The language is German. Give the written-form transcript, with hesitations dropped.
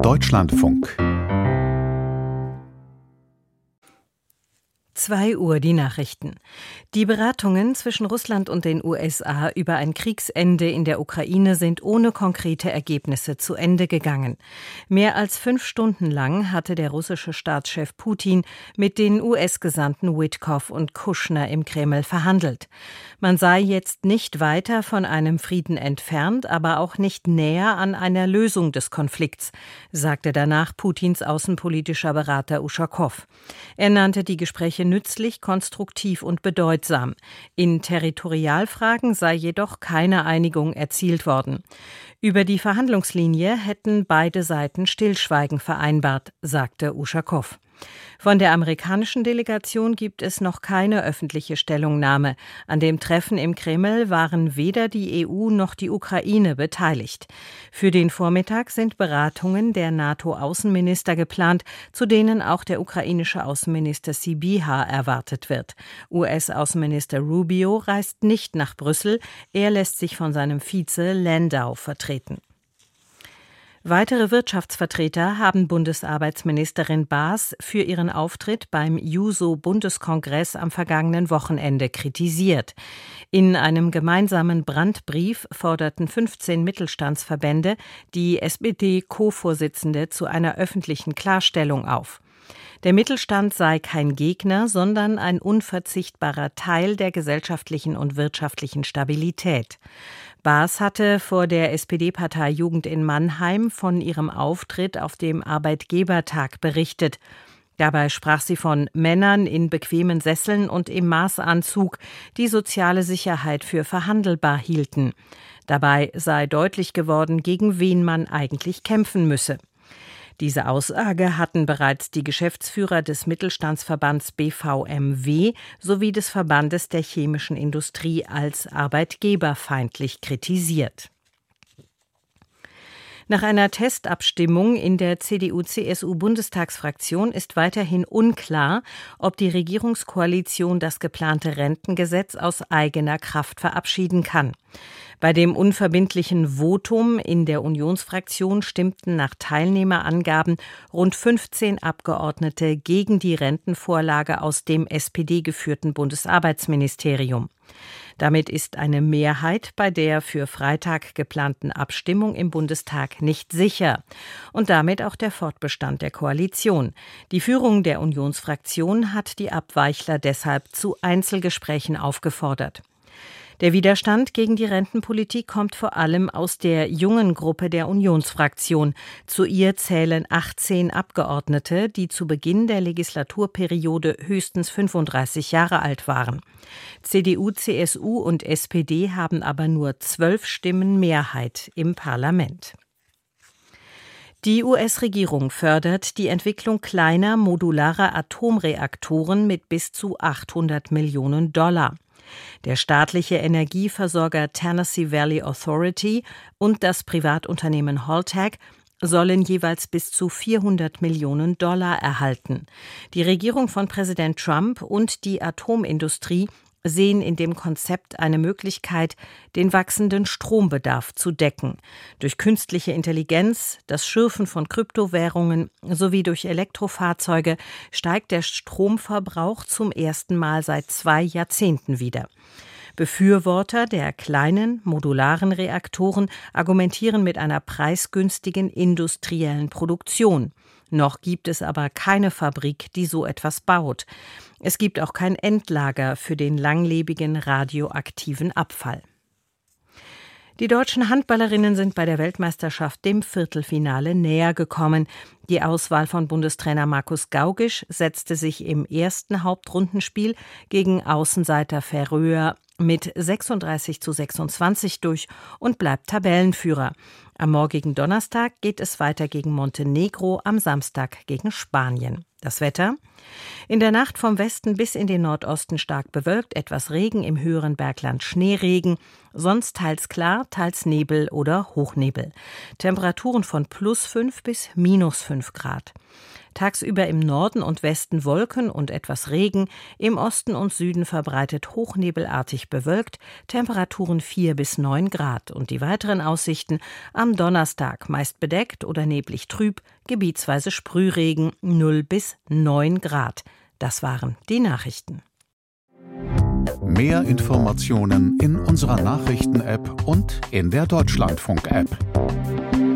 Deutschlandfunk 2 Uhr die Nachrichten. Die Beratungen zwischen Russland und den USA über ein Kriegsende in der Ukraine sind ohne konkrete Ergebnisse zu Ende gegangen. Mehr als 5 Stunden lang hatte der russische Staatschef Putin mit den US-Gesandten Witkow und Kushner im Kreml verhandelt. Man sei jetzt nicht weiter von einem Frieden entfernt, aber auch nicht näher an einer Lösung des Konflikts, sagte danach Putins außenpolitischer Berater Uschakow. Er nannte die Gespräche nützlich, konstruktiv und bedeutsam. In Territorialfragen sei jedoch keine Einigung erzielt worden. Über die Verhandlungslinie hätten beide Seiten Stillschweigen vereinbart, sagte Uschakow. Von der amerikanischen Delegation gibt es noch keine öffentliche Stellungnahme. An dem Treffen im Kreml waren weder die EU noch die Ukraine beteiligt. Für den Vormittag sind Beratungen der NATO-Außenminister geplant, zu denen auch der ukrainische Außenminister Sybiha erwartet wird. US-Außenminister Rubio reist nicht nach Brüssel. Er lässt sich von seinem Vize Landau vertreten. Weitere Wirtschaftsvertreter haben Bundesarbeitsministerin Baas für ihren Auftritt beim Juso-Bundeskongress am vergangenen Wochenende kritisiert. In einem gemeinsamen Brandbrief forderten 15 Mittelstandsverbände die SPD-Co-Vorsitzende zu einer öffentlichen Klarstellung auf. Der Mittelstand sei kein Gegner, sondern ein unverzichtbarer Teil der gesellschaftlichen und wirtschaftlichen Stabilität. Baas hatte vor der SPD-Partei Jugend in Mannheim von ihrem Auftritt auf dem Arbeitgebertag berichtet. Dabei sprach sie von Männern in bequemen Sesseln und im Maßanzug, die soziale Sicherheit für verhandelbar hielten. Dabei sei deutlich geworden, gegen wen man eigentlich kämpfen müsse. Diese Aussage hatten bereits die Geschäftsführer des Mittelstandsverbands BVMW sowie des Verbandes der chemischen Industrie als arbeitgeberfeindlich kritisiert. Nach einer Testabstimmung in der CDU-CSU-Bundestagsfraktion ist weiterhin unklar, ob die Regierungskoalition das geplante Rentengesetz aus eigener Kraft verabschieden kann. Bei dem unverbindlichen Votum in der Unionsfraktion stimmten nach Teilnehmerangaben rund 15 Abgeordnete gegen die Rentenvorlage aus dem SPD-geführten Bundesarbeitsministerium. Damit ist eine Mehrheit bei der für Freitag geplanten Abstimmung im Bundestag nicht sicher und damit auch der Fortbestand der Koalition. Die Führung der Unionsfraktion hat die Abweichler deshalb zu Einzelgesprächen aufgefordert. Der Widerstand gegen die Rentenpolitik kommt vor allem aus der jungen Gruppe der Unionsfraktion. Zu ihr zählen 18 Abgeordnete, die zu Beginn der Legislaturperiode höchstens 35 Jahre alt waren. CDU, CSU und SPD haben aber nur 12 Stimmen Mehrheit im Parlament. Die US-Regierung fördert die Entwicklung kleiner, modularer Atomreaktoren mit bis zu $800 Millionen. Der staatliche Energieversorger Tennessee Valley Authority und das Privatunternehmen Holtec sollen jeweils bis zu $400 Millionen erhalten. Die Regierung von Präsident Trump und die Atomindustrie sehen in dem Konzept eine Möglichkeit, den wachsenden Strombedarf zu decken. Durch künstliche Intelligenz, das Schürfen von Kryptowährungen sowie durch Elektrofahrzeuge steigt der Stromverbrauch zum ersten Mal seit 2 Jahrzehnten wieder. Befürworter der kleinen, modularen Reaktoren argumentieren mit einer preisgünstigen industriellen Produktion. Noch gibt es aber keine Fabrik, die so etwas baut. Es gibt auch kein Endlager für den langlebigen radioaktiven Abfall. Die deutschen Handballerinnen sind bei der Weltmeisterschaft dem Viertelfinale näher gekommen. Die Auswahl von Bundestrainer Markus Gaugisch setzte sich im ersten Hauptrundenspiel gegen Außenseiter Färöer mit 36:26 durch und bleibt Tabellenführer. Am morgigen Donnerstag geht es weiter gegen Montenegro, am Samstag gegen Spanien. Das Wetter? In der Nacht vom Westen bis in den Nordosten stark bewölkt, etwas Regen, im höheren Bergland Schneeregen, sonst teils klar, teils Nebel oder Hochnebel. Temperaturen von +5 bis -5 Grad. Tagsüber im Norden und Westen Wolken und etwas Regen, im Osten und Süden verbreitet hochnebelartig bewölkt, Temperaturen 4 bis 9 Grad. Und die weiteren Aussichten: am Donnerstag meist bedeckt oder neblig trüb, gebietsweise Sprühregen, 0 bis 9 Grad. Das waren die Nachrichten. Mehr Informationen in unserer Nachrichten-App und in der Deutschlandfunk-App.